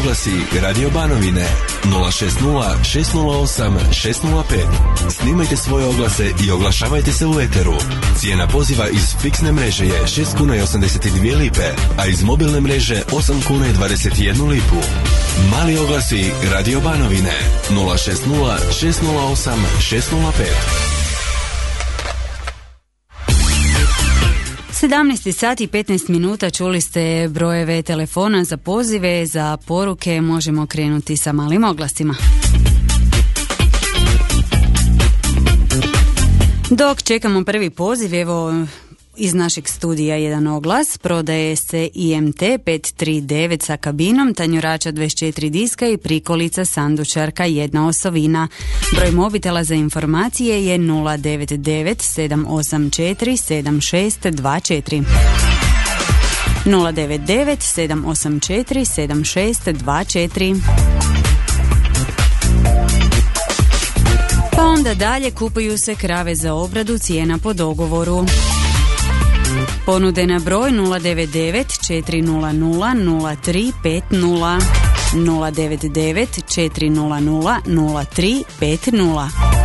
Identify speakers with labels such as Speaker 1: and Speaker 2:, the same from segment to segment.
Speaker 1: oglasi Radio Banovine 060 608 605. Snimajte svoje oglase i oglašavajte se u eteru. Cijena poziva iz fiksne mreže je 6 kuna i 82 lipe, a iz mobilne mreže 8 kuna i 21 lipu. Mali oglasi Radio Banovine 060 608 605.
Speaker 2: 17 sati i 15 minuta, čuli ste brojeve telefona za pozive, za poruke. Možemo krenuti sa malim oglasima. Dok čekamo prvi poziv, evo iz našeg studija jedan oglas. Prodaje se IMT 539 sa kabinom, tanjurača 24 diska i prikolica sandučarka 1 osovina. Broj mobitela za informacije je 099 784 7624. 099 784 7624. Pa onda dalje, kupuju se krave za obradu, cijena po dogovoru. Ponude na broj 099 400 0350. 099 400 0350.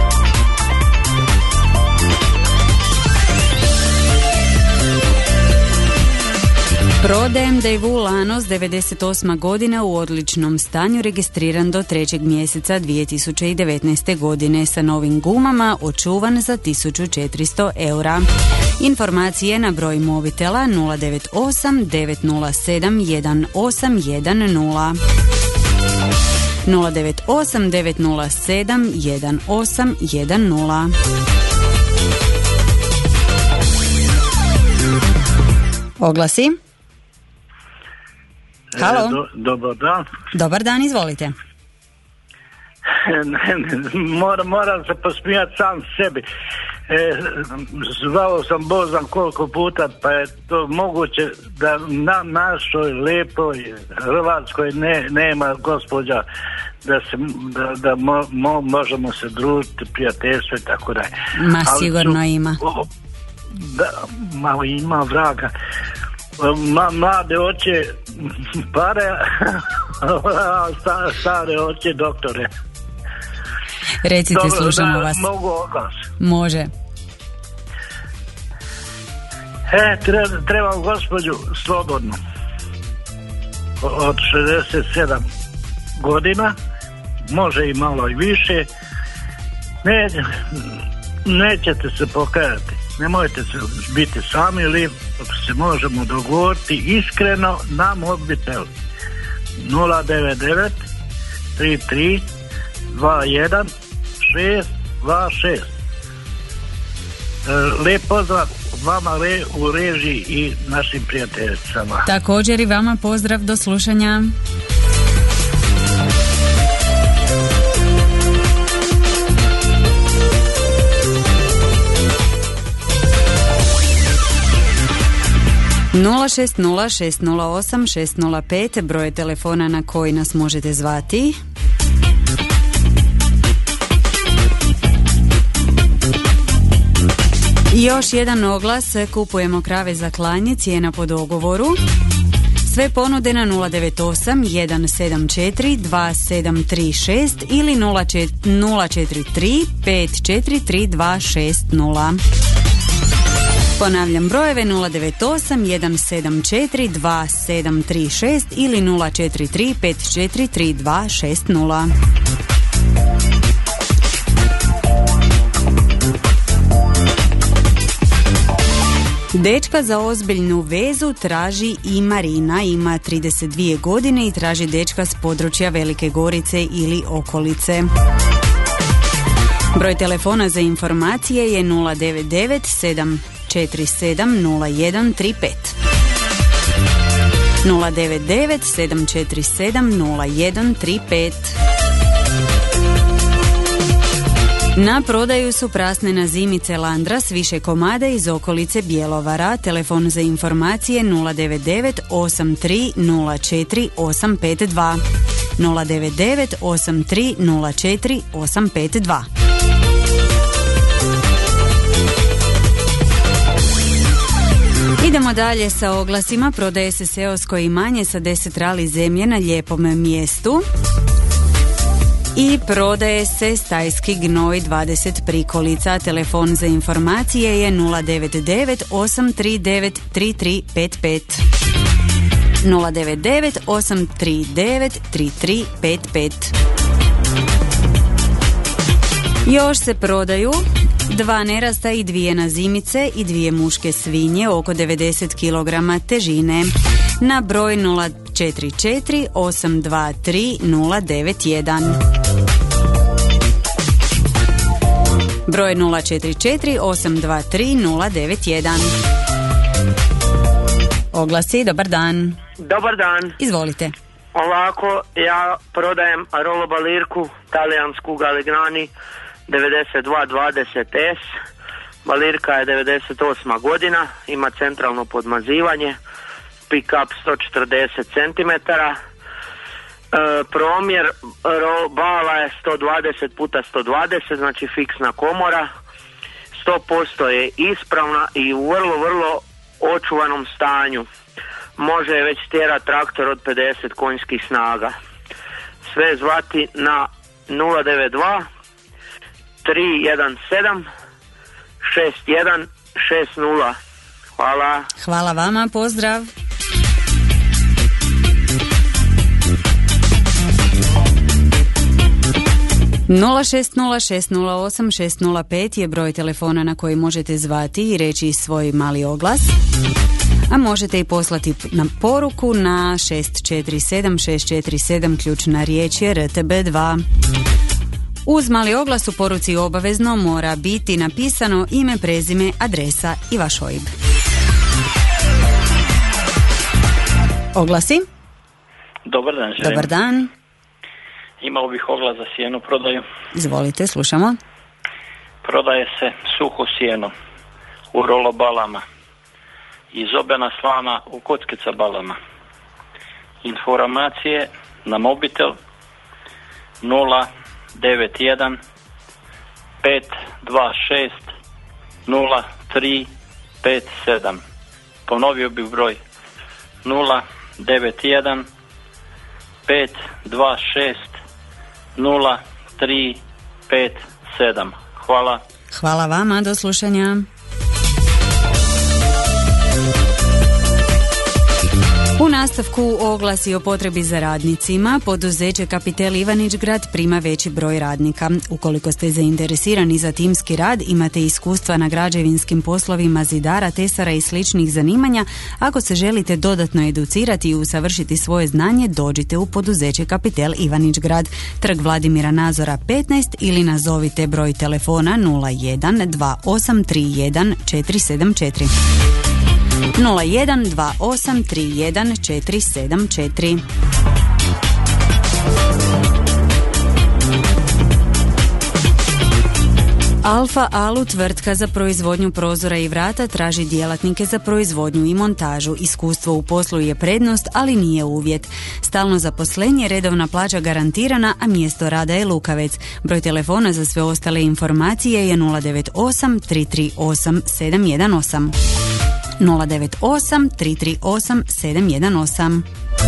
Speaker 2: Prodajem Daewoo Lanos 98. godina u odličnom stanju, registriran do 3. mjeseca 2019. godine sa novim gumama, očuvan za 1400 eura. Informacije na broj mobitela 098 907 1810. 098 907 1810. Oglasi. Halo.
Speaker 3: Dobar dan.
Speaker 2: Dobar dan, izvolite.
Speaker 3: Moram se posmijati sam sebi. Zvao sam Bozan koliko puta, pa je to moguće da na našoj lepoj Hrvatskoj nema gospođa da možemo se družiti, prijateljstvo i tako dalje.
Speaker 2: Ma sigurno ima.
Speaker 3: Malo ima vraga. Mlade oče pare, stare oče doktore.
Speaker 2: Recite, slušamo vas.
Speaker 3: Mogu oglas?
Speaker 2: Može.
Speaker 3: Trebam gospođu slobodnu od 67 godina, može i malo i više. Nećete se pokajati, nemojte se biti sami ili se možemo dogovoriti iskreno na mobitel 099 33 21 626. Lijep pozdrav vama u režiji i našim prijateljicama.
Speaker 2: Također i vama pozdrav, do slušanja. Nula 60608605 broj telefona na koji nas možete zvati. Još jedan oglas, kupujemo krave za klanje, cijena po dogovoru. Sve ponude na 098 174 2736 ili 043 543 260. Ponavljam brojeve 098 174 2736 ili 043 543 260. Dečka za ozbiljnu vezu traži i Marina, ima 32 godine i traži dečka s područja Velike Gorice ili okolice. Broj telefona za informacije je 099 747 0135. 099 747 0135. Na prodaju su prasne zimice Landras, više komada iz okolice Bjelovara. Telefon za informacije 099 83 04 852. 099 83 04 852. Idemo dalje sa oglasima. Prodaje se seosko imanje sa 10 rali zemlje na lijepom mjestu. I prodaje se stajski gnoj 20 prikolica. Telefon za informacije je 099 839 3355. 099 839 3355. Još se prodaju 2 nerasta i 2 nazimice i 2 muške svinje oko 90 kg težine na broj 044 823 091. Broj 044 823 091. Oglasi, dobar dan.
Speaker 4: Dobar dan.
Speaker 2: Izvolite.
Speaker 4: Ovako, ja prodajem rolo balirku talijansku Galignani 9220S. Balirka je 98. godina, ima centralno podmazivanje, pick-up 140 cm, promjer bala je 120 puta 120, znači fiksna komora, 100% je ispravna i u vrlo očuvanom stanju. Može već tjerati traktor od 50 konjskih snaga. Sve zvati na 092 317 6160. Hvala.
Speaker 2: Hvala vama, pozdrav. Nula 608-605 je broj telefona na koji možete zvati i reći svoj mali oglas, a možete i poslati na poruku na 647-647, ključna riječ je RTB2. Uz mali oglas u poruci obavezno mora biti napisano ime, prezime, adresa i vaš OIB. Oglasi?
Speaker 5: Dobar dan, želim.
Speaker 2: Dobar dan.
Speaker 5: Imao bih oglas za sjenu prodaju.
Speaker 2: Izvolite, slušamo.
Speaker 5: Prodaje se suho sjeno u rolobalama i zobena slana u kockica balama. Informacije na mobitel 091 526 0357. Ponovio bih broj 091 526 0357. Hvala.
Speaker 2: Hvala vama, do slušanja. U nastavku oglasi o potrebi za radnicima. Poduzeće Kapitel Ivanić-Grad prima veći broj radnika. Ukoliko ste zainteresirani za timski rad, imate iskustva na građevinskim poslovima zidara, tesara i sličnih zanimanja, ako se želite dodatno educirati i usavršiti svoje znanje, dođite u poduzeće Kapitel Ivanić-Grad, Trg Vladimira Nazora 15 ili nazovite broj telefona 01 2831 474. 01 2831 474. Alfa Alu, tvrtka za proizvodnju prozora i vrata, traži djelatnike za proizvodnju i montažu. Iskustvo u poslu je prednost, ali nije uvjet. Stalno zaposlenje, redovna plaća garantirana, a mjesto rada je Lukavec. Broj telefona za sve ostale informacije je 098 338 718. 098 338 718.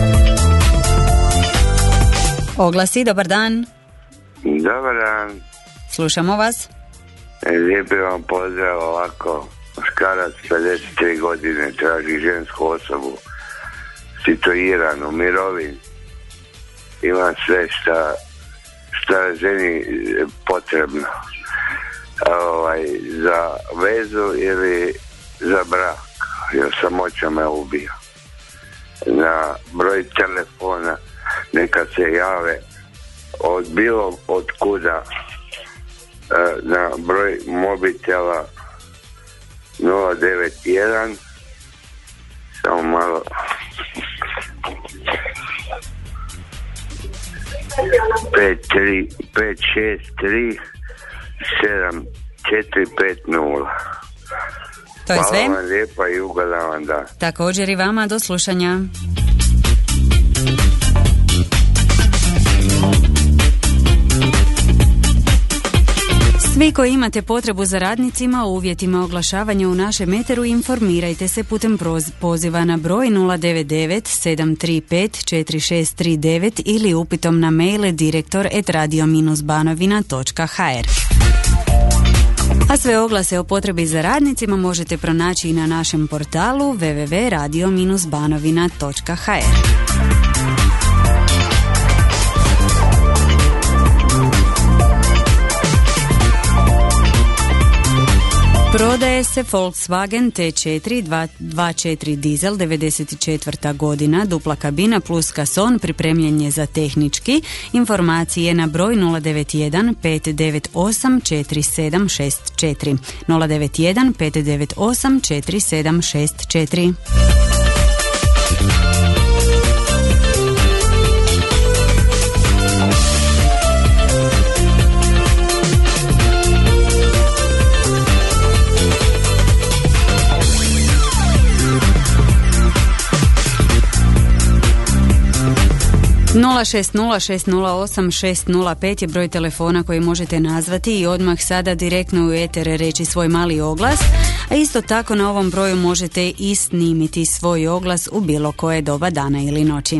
Speaker 2: Oglasi, dobar dan.
Speaker 6: Dobar dan.
Speaker 2: Slušamo vas.
Speaker 6: Lijepi vam pozdrav, ovako. Muškarac 53 godine traži žensku osobu, situiranu, mirovin. Ima sve šta je ženi potrebno. Za vezu ili za brak, jer samoća me ubija. Na broj telefona neka se jave od kuda, na broj mobitela 091 samo malo 563 7450.
Speaker 2: To je sve.
Speaker 6: Hvala vam lijepa i ugodan vam dan.
Speaker 2: Također i vama, do slušanja. Svi koji imate potrebu za radnicima u uvjetima oglašavanja u našem eteru, informirajte se putem poziva na broj 099 735 4639 ili upitom na mail direktor@radio-banovina.hr. A sve oglase o potrebi za radnicima možete pronaći i na našem portalu www.radio-banovina.hr. Prodaje se Volkswagen T4 2.4 dizel 94. godina, dupla kabina plus kason, pripremljen je za tehnički. Informacije na broj 091 598 4764 091 598 4764. Nula 608-608-605 je broj telefona koji možete nazvati i odmah sada direktno u eter reći svoj mali oglas, a isto tako na ovom broju možete i snimiti svoj oglas u bilo koje doba dana ili noći.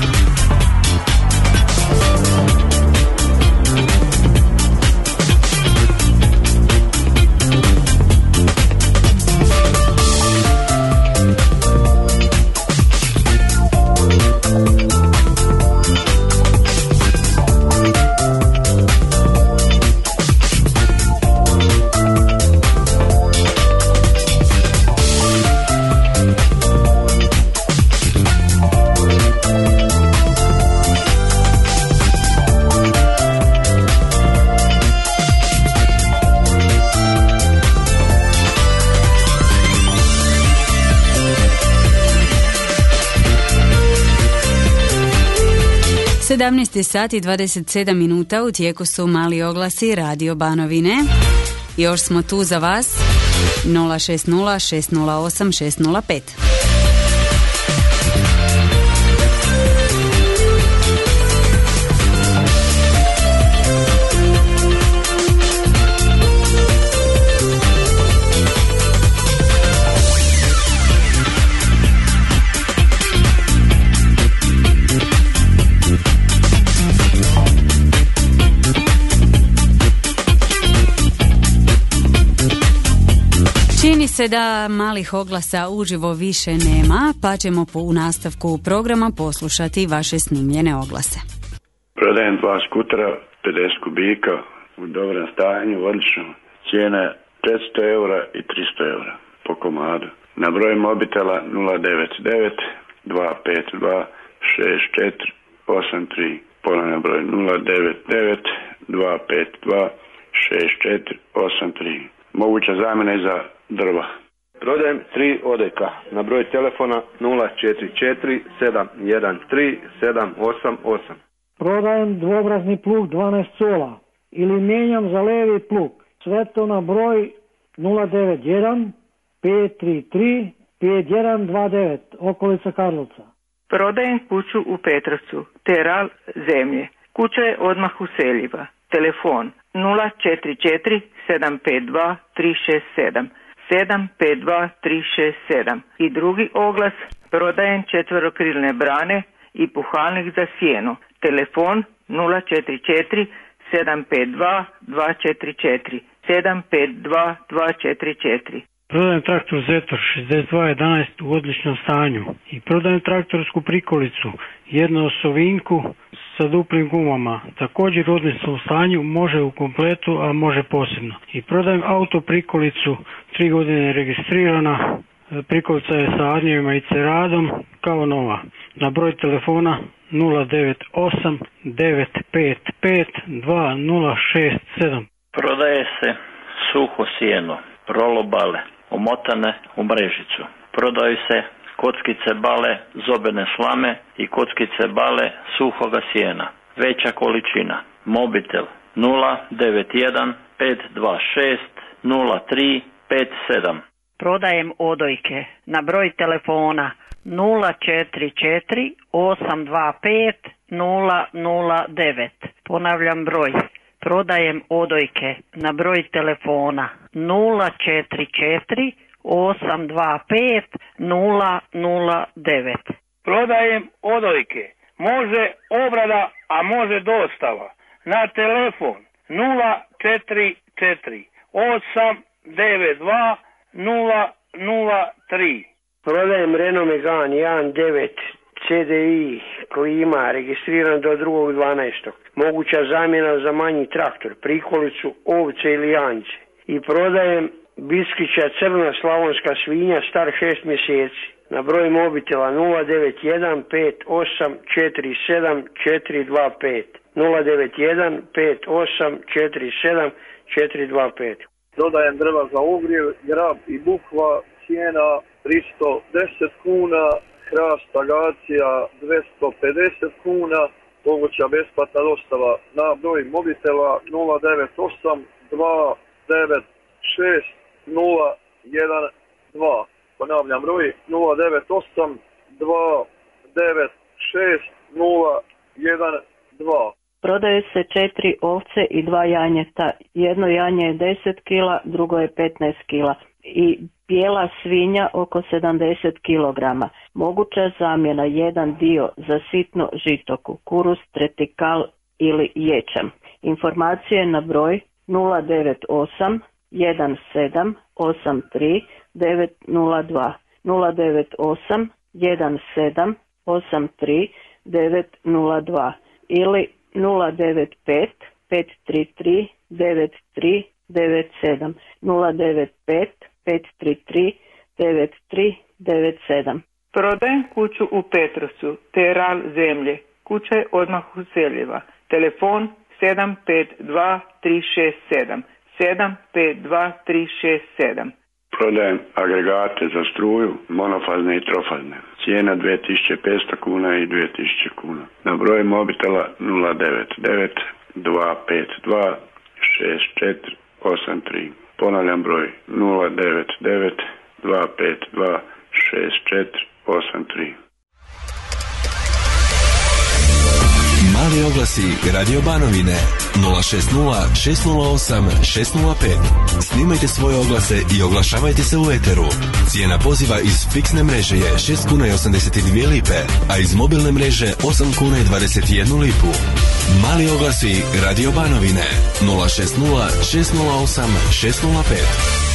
Speaker 2: Sati 27 minuta, u tijeku su mali oglasi Radio Banovine. Još smo tu za vas. 060 608 605. Čini se da malih oglasa uživo više nema, pa ćemo u nastavku programa poslušati vaše snimljene oglase.
Speaker 7: Prodajem 2 skutera, 50 kubika, u dobrom stanju, odlično. Cijena je 500 eura i 300 eura po komadu. Na broj mobitela 099 252 6483. Ponovno broj 099 252 6483. Moguća zamjena i za drva.
Speaker 8: Prodajem 3 odojka na broj telefona 044 713 788.
Speaker 9: Prodajem dvobrazni plug 12 cola ili mijenjam za levi plug. Sve to na broj 091 533 5129, okolica Karlovca.
Speaker 10: Prodajem kuću u Petrovcu, teral zemlje. Kuća je odmah useljiva. Telefon 044 752 367 752 367. I drugi oglas, prodajem 4-krilne brane i puhalnik za sjeno. Telefon 044 752 244 752 244.
Speaker 9: Prodajem traktor Zetor 6211 u odličnom stanju i prodajem traktorsku prikolicu, jednoosovinku sa duplim gumama, također u odličnom stanju, može u kompletu, a može posebno. I prodajem auto prikolicu, 3 godine registrirana, prikolica je sa arnjevima i ceradom kao nova. Na broj telefona 098 955 2067.
Speaker 5: Prodaje se suho sjeno, rolobale, omotane u mrežicu. Prodaju se kockice bale, zobene slame i kockice bale suhoga sjena. Veća količina. Mobitel 091 526 0357.
Speaker 10: Prodajem odojke na broj telefona 044 825 009. Ponavljam broj Prodajem odojke na broj telefona 044 825 009.
Speaker 11: Prodajem odojke. Može obrada, a može dostava. Na telefon 044 892 003.
Speaker 12: Prodajem Renault Megane 1.9 CDI klima registriran do 2.12. Moguća zamjena za manji traktor, prikolicu, ovce ili janjce. I prodajem Biskića crna slavonska svinja star 6 mjeseci. Na broj mobitela 091 58 47 425. 091 58 47 425.
Speaker 13: Prodajem drva za ogrjev, grab i bukva, cijena 310 kuna, hrast agacija 250 kuna, moguća besplatna dostava na broj mobitela 098 296 012. Ponavljam broj 098 296 012.
Speaker 10: Prodaju se 4 ovce i 2 janjeta. Jedno janje je 10 kila, drugo je 15 kila. I bijela svinja oko 70 kg. Moguća zamjena jedan dio za sitno žito, kukuruz, tretikal ili ječam. Informacije na broj 098 17 83 902 098 17 83 902 ili 095 533 9397 095 533 9397.
Speaker 14: Prodajem kuću u Petrovcu, teral zemlje. Kuća je odmah u Seljeva. Telefon 752 367 752 367.
Speaker 7: Prodajem agregate za struju, monofazne i trofazne. Cijena 2500 kuna i 2000 kuna. Na broj mobitela 099 252 6483. Ponavljam broj 099 252 6483.
Speaker 1: Mali oglasi Radio Banovine 060 608 605. Snimajte svoje oglase i oglašavajte se u eteru. Cijena poziva iz fiksne mreže je 6 kuna i 82 lipe, a iz mobilne mreže 8 kuna i 21 lipu. Mali oglasi Radio Banovine 060 608 605.